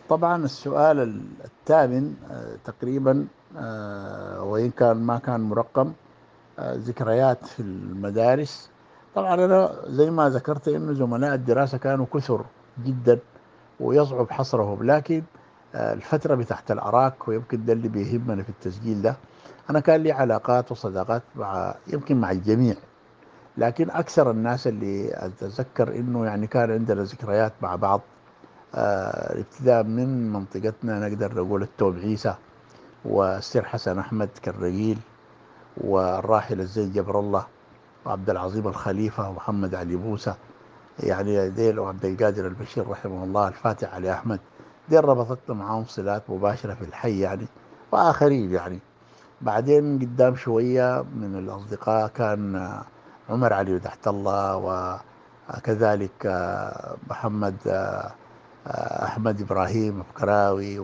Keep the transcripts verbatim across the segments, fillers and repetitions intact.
طبعا السؤال الثامن آه، تقريبا، آه، وإن كان ما كان مرقم، آه، ذكريات في المدارس. طبعا أنا زي ما ذكرت إنه زملاء الدراسة كانوا كثر جدا ويصعب حصرهم، لكن آه، الفترة بتاعت الأراك، ويمكن ده اللي بيهمنا في التسجيل ده. أنا كان لي علاقات وصداقات مع يمكن مع الجميع، لكن أكثر الناس اللي أتذكر إنه يعني كان عندنا ذكريات مع بعض، آه، ابتداء من منطقتنا نقدر نقول التوب عيسى، والسير حسن أحمد كالرجيل، والراحل الزين جبر الله، وعبد العظيم الخليفة، ومحمد علي موسى، يعني ديل، وعبد القادر البشير رحمه الله، الفاتح علي أحمد. ديل ربطتنا معاهم صلات مباشرة في الحي يعني، وآخرين يعني. بعدين قدام شوية من الأصدقاء كان آه، عمر علي تحت الله، وكذلك آه، محمد آه، آه، أحمد إبراهيم فكراوي،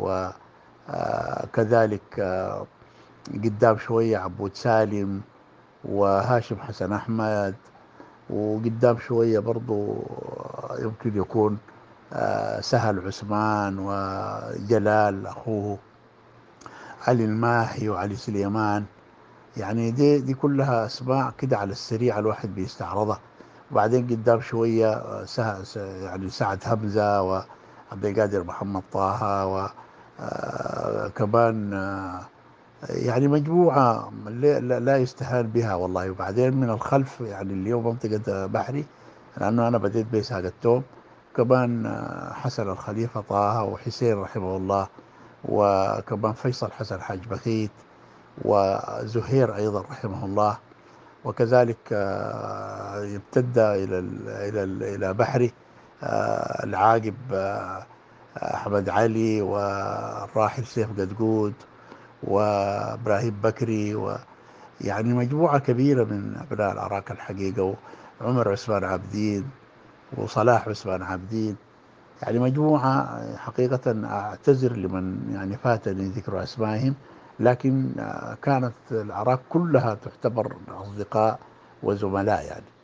وكذلك قدام شوية عبود سالم، وهاشم حسن أحمد. وقدام شوية برضو آه، يمكن يكون آه، سهل عثمان، وجلال أخوه، علي الماحي، وعلي سليمان. يعني دي دي كلها اسماء كده على السريع الواحد بيستعرضها. وبعدين قدام شويه آه، سه س- يعني سعد همزه، وعبد القادر محمد طه، وكمان يعني مجموعه لا لا- لا يستهان بها والله. وبعدين من الخلف يعني اليوم منطقه بحري، لانه انا بديت بساق التوم. كمان آه، حسن الخليفه طه، وحسين رحمه الله، وكمان فيصل حسن حاج بخيت، وزهير أيضا رحمه الله. وكذلك آه، يمتد إلى ال إلى ال إلى بحري، آه، العاقب آه، أحمد علي، والراحل سيف قدقود، وإبراهيم بكري، ويعني مجموعة كبيرة من أبناء العراق الحقيقة، وعمر عثمان عابدين، وصلاح عثمان عابدين. يعني مجموعة حقيقة أعتذر لمن يعني فاتني ذكر أسمائهم، لكن آه، كانت الأعراق كلها تعتبر أصدقاء وزملاء يعني.